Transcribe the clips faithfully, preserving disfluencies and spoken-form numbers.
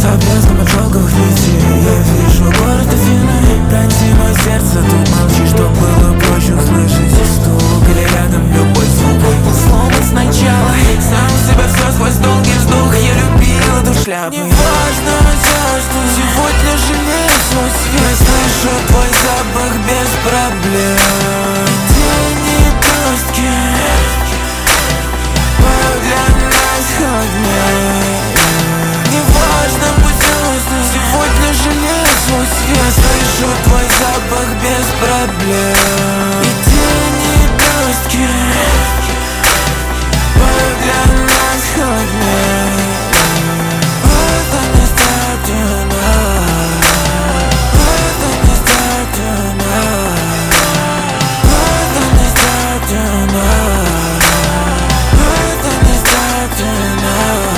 За блеском от шелковых нитей я вижу город Афины. Пронзи мое сердце, тут молчи, чтоб было проще услышать стук. Или рядом любой звук, он был сломан сначала. Сам себя все сквозь долгий вздох. Я любил эту шляпу. Неважно, жажду, сегодня жалею свой свет. Слышу твой запах без проблем. Тени дождки, порой для нас холоднее. Неважно, пусть звезды, сегодня жалею свой свет. Слышу твой запах без проблем. И тени дождки, порой для нас холоднее. Это не start tonight. Это не start tonight. Это не start tonight. Это не start tonight.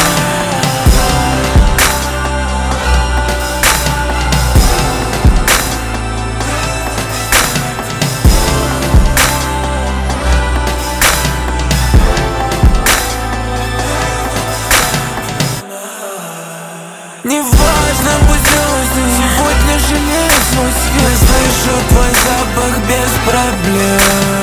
Неважно, пусть звезды, сегодня жалею свой свет. Слышу твой запах без проблем.